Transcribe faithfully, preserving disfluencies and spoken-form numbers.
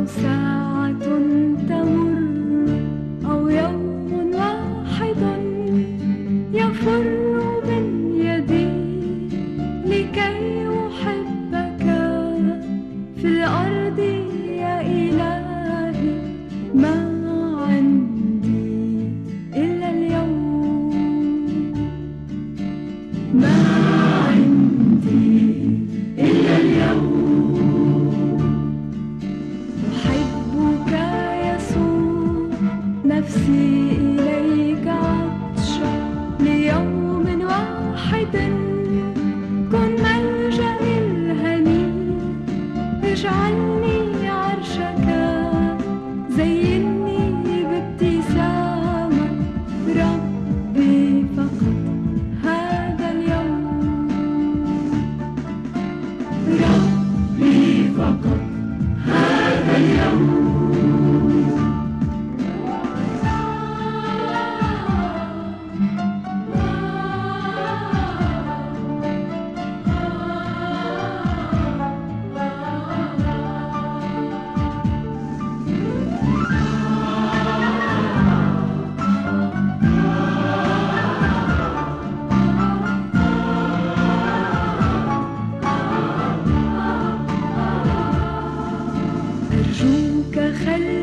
ساعة تمر أو يوم واحد يفر من يدي لكي أحبك في الأرض يا إلهي. ما عندي إلا اليوم، ما عندي إلا اليوم. أحبك يسوع، نفسي إليك عطشة ليوم واحد. كن ملجأي الهني، اجعلني عرشك، زيني بابتسامة. ربي فقط هذا اليوم، ربي فقط هذا اليوم. أرجوك خلي